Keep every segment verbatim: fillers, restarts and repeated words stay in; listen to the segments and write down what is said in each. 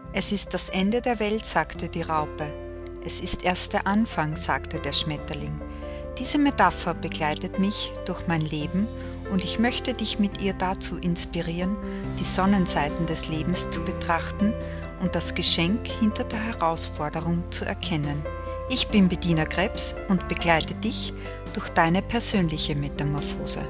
Es ist das Ende der Welt, sagte die Raupe. Es ist erst der Anfang, sagte der Schmetterling. Diese Metapher begleitet mich durch mein Leben und ich möchte dich mit ihr dazu inspirieren, die Sonnenseiten des Lebens zu betrachten und das Geschenk hinter der Herausforderung zu erkennen. Ich bin Bettina Krebs und begleite dich durch deine persönliche Metamorphose.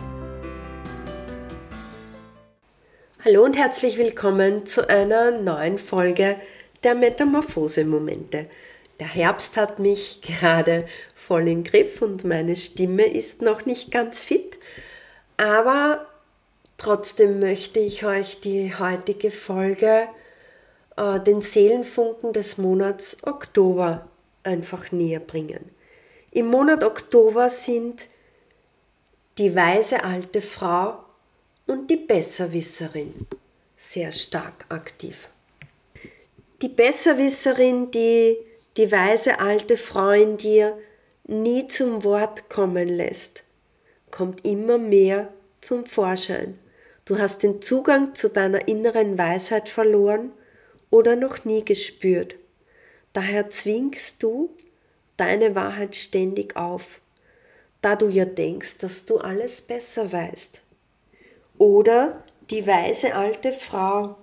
Hallo und herzlich willkommen zu einer neuen Folge der Metamorphose-Momente. Der Herbst hat mich gerade voll im Griff und meine Stimme ist noch nicht ganz fit, aber trotzdem möchte ich euch die heutige Folge, äh, den Seelenfunken des Monats Oktober, einfach näher bringen. Im Monat Oktober sind die weise alte Frau und die Besserwisserin sehr stark aktiv. Die Besserwisserin, die die weise alte Frau in dir nie zum Wort kommen lässt, kommt immer mehr zum Vorschein. Du hast den Zugang zu deiner inneren Weisheit verloren oder noch nie gespürt. Daher zwingst du deine Wahrheit ständig auf, da du ja denkst, dass du alles besser weißt. Oder die weise alte Frau,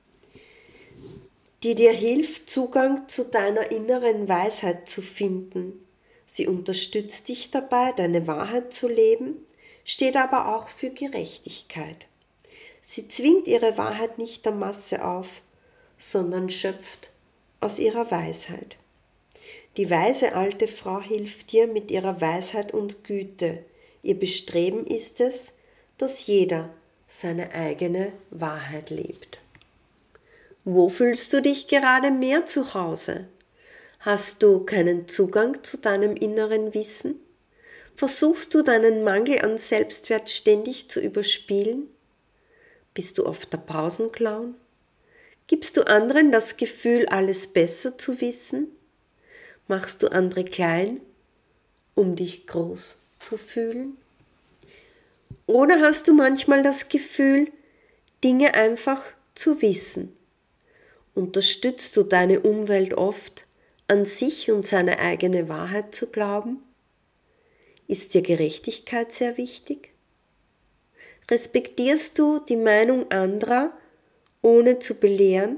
die dir hilft, Zugang zu deiner inneren Weisheit zu finden. Sie unterstützt dich dabei, deine Wahrheit zu leben, steht aber auch für Gerechtigkeit. Sie zwingt ihre Wahrheit nicht der Masse auf, sondern schöpft aus ihrer Weisheit. Die weise alte Frau hilft dir mit ihrer Weisheit und Güte. Ihr Bestreben ist es, dass jeder seine eigene Wahrheit lebt. Wo fühlst du dich gerade mehr zu Hause? Hast du keinen Zugang zu deinem inneren Wissen? Versuchst du deinen Mangel an Selbstwert ständig zu überspielen? Bist du oft der Pausenclown? Gibst du anderen das Gefühl, alles besser zu wissen? Machst du andere klein, um dich groß zu fühlen? Oder hast du manchmal das Gefühl, Dinge einfach zu wissen? Unterstützt du deine Umwelt oft, an sich und seine eigene Wahrheit zu glauben? Ist dir Gerechtigkeit sehr wichtig? Respektierst du die Meinung anderer, ohne zu belehren?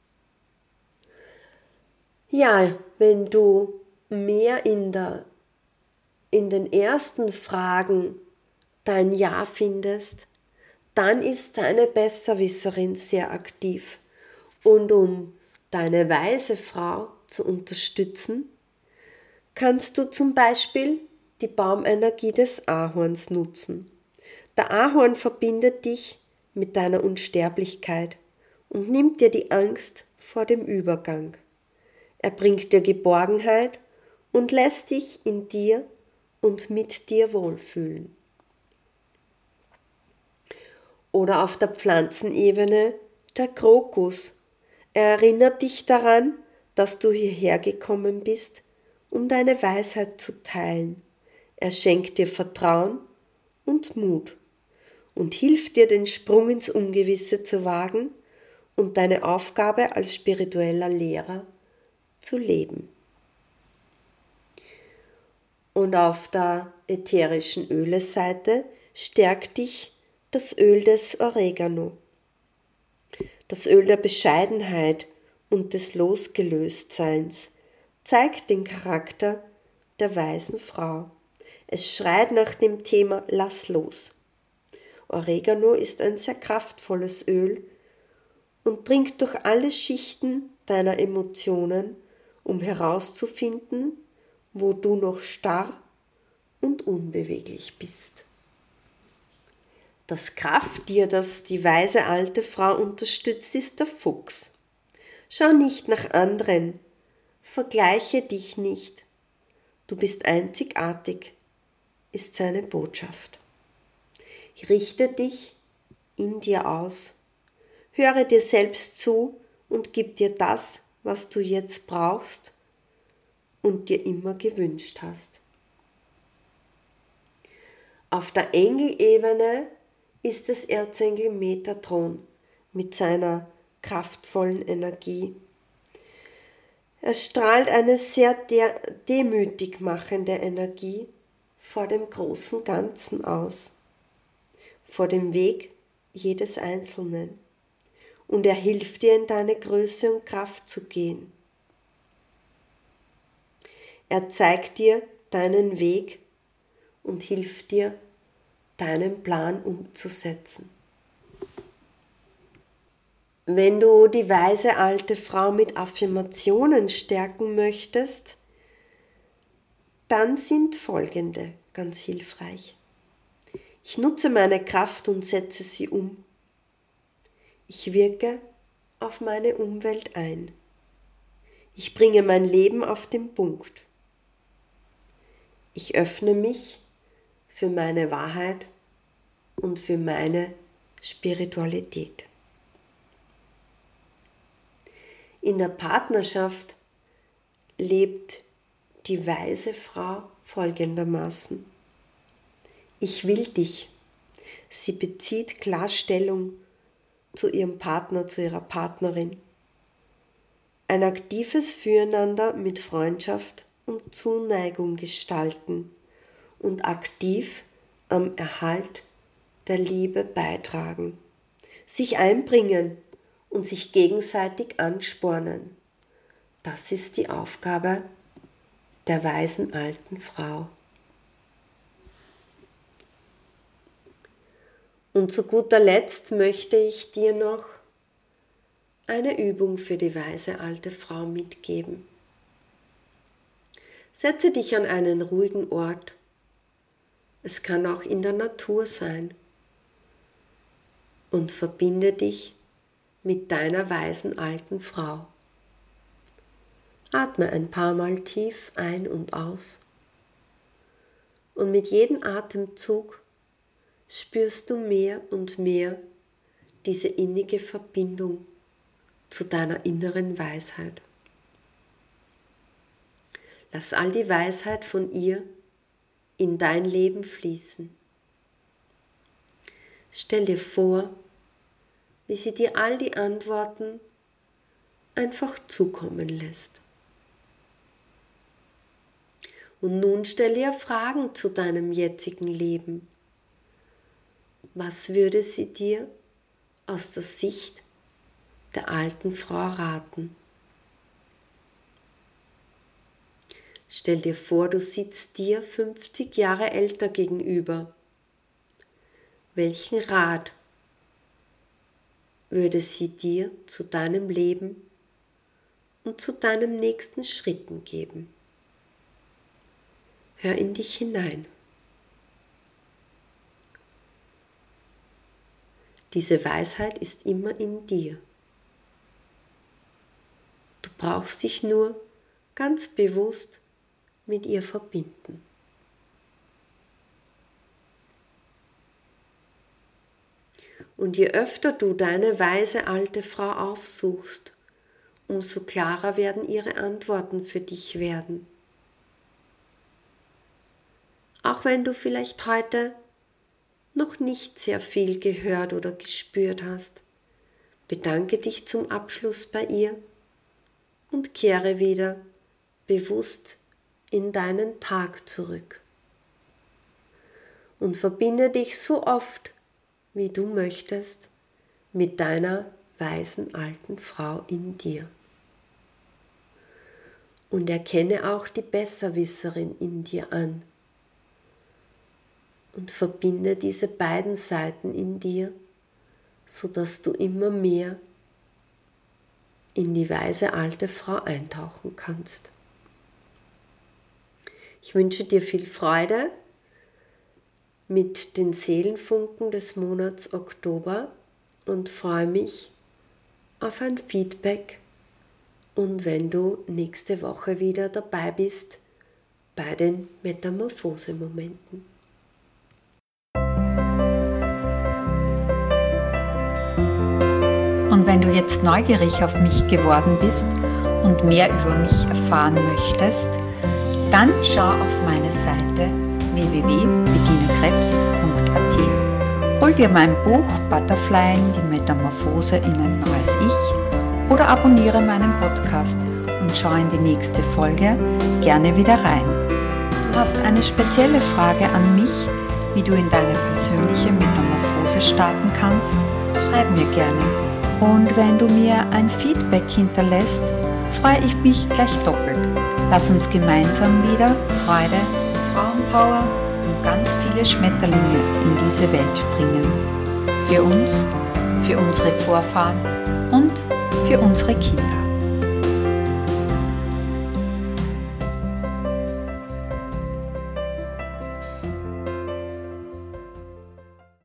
Ja, wenn du mehr in, der, in den ersten Fragen dein Ja findest, dann ist deine Besserwisserin sehr aktiv. Und um deine weise Frau zu unterstützen, kannst du zum Beispiel die Baumenergie des Ahorns nutzen. Der Ahorn verbindet dich mit deiner Unsterblichkeit und nimmt dir die Angst vor dem Übergang. Er bringt dir Geborgenheit und lässt dich in dir und mit dir wohlfühlen. Oder auf der Pflanzenebene der Krokus. Er erinnert dich daran, dass du hierher gekommen bist, um deine Weisheit zu teilen. Er schenkt dir Vertrauen und Mut und hilft dir, den Sprung ins Ungewisse zu wagen und deine Aufgabe als spiritueller Lehrer zu leben. Und auf der ätherischen Öle-Seite stärkt dich das Öl des Oregano. Das Öl der Bescheidenheit und des Losgelöstseins zeigt den Charakter der weisen Frau. Es schreit nach dem Thema Lass los. Oregano ist ein sehr kraftvolles Öl und dringt durch alle Schichten deiner Emotionen, um herauszufinden, wo du noch starr und unbeweglich bist. Das Krafttier, das die weise alte Frau unterstützt, ist der Fuchs. Schau nicht nach anderen, vergleiche dich nicht. Du bist einzigartig, ist seine Botschaft. Richte dich in dir aus, höre dir selbst zu und gib dir das, was du jetzt brauchst und dir immer gewünscht hast. Auf der Engelebene ist es Erzengel Metatron mit seiner kraftvollen Energie. Es strahlt eine sehr demütig machende Energie vor dem großen Ganzen aus, vor dem Weg jedes Einzelnen, und er hilft dir, in deine Größe und Kraft zu gehen. Er zeigt dir deinen Weg und hilft dir, deinen Plan umzusetzen. Wenn du die weise alte Frau mit Affirmationen stärken möchtest, dann sind folgende ganz hilfreich. Ich nutze meine Kraft und setze sie um. Ich wirke auf meine Umwelt ein. Ich bringe mein Leben auf den Punkt. Ich öffne mich für meine Wahrheit und für meine Spiritualität. In der Partnerschaft lebt die weise Frau folgendermaßen: Ich will dich. Sie bezieht klar Stellung zu ihrem Partner, zu ihrer Partnerin. Ein aktives Füreinander mit Freundschaft und Zuneigung gestalten und aktiv am Erhalt der Liebe beitragen. Sich einbringen und sich gegenseitig anspornen. Das ist die Aufgabe der weisen alten Frau. Und zu guter Letzt möchte ich dir noch eine Übung für die weise alte Frau mitgeben. Setze dich an einen ruhigen Ort. Es kann auch in der Natur sein. Und verbinde dich mit deiner weisen alten Frau. Atme ein paar Mal tief ein und aus. Und mit jedem Atemzug spürst du mehr und mehr diese innige Verbindung zu deiner inneren Weisheit. Lass all die Weisheit von ihr in dein Leben fließen. Stell dir vor, wie sie dir all die Antworten einfach zukommen lässt. Und nun stell ihr Fragen zu deinem jetzigen Leben. Was würde sie dir aus der Sicht der alten Frau raten? Stell dir vor, du sitzt dir fünfzig Jahre älter gegenüber. Welchen Rat würde sie dir zu deinem Leben und zu deinen nächsten Schritten geben? Hör in dich hinein. Diese Weisheit ist immer in dir. Du brauchst dich nur ganz bewusst mit ihr verbinden. Und je öfter du deine weise alte Frau aufsuchst, umso klarer werden ihre Antworten für dich werden. Auch wenn du vielleicht heute noch nicht sehr viel gehört oder gespürt hast, bedanke dich zum Abschluss bei ihr und kehre wieder bewusst in deinen Tag zurück. Und verbinde dich so oft, wie du möchtest, mit deiner weisen alten Frau in dir. Und erkenne auch die Besserwisserin in dir an. Und verbinde diese beiden Seiten in dir, sodass du immer mehr in die weise alte Frau eintauchen kannst. Ich wünsche dir viel Freude mit den Seelenfunken des Monats Oktober und freue mich auf ein Feedback und wenn du nächste Woche wieder dabei bist bei den Metamorphose-Momenten. Und wenn du jetzt neugierig auf mich geworden bist und mehr über mich erfahren möchtest, dann schau auf meine Seite w w w punkt bettina krebs punkt a t Hol dir mein Buch Butterfly, die Metamorphose in ein neues Ich oder abonniere meinen Podcast und schau in die nächste Folge gerne wieder rein. Du hast eine spezielle Frage an mich, wie du in deine persönliche Metamorphose starten kannst? Schreib mir gerne. Und wenn du mir ein Feedback hinterlässt, freue ich mich gleich doppelt. Lass uns gemeinsam wieder Freude, Frauenpower und ganz viele Schmetterlinge in diese Welt bringen. Für uns, für unsere Vorfahren und für unsere Kinder.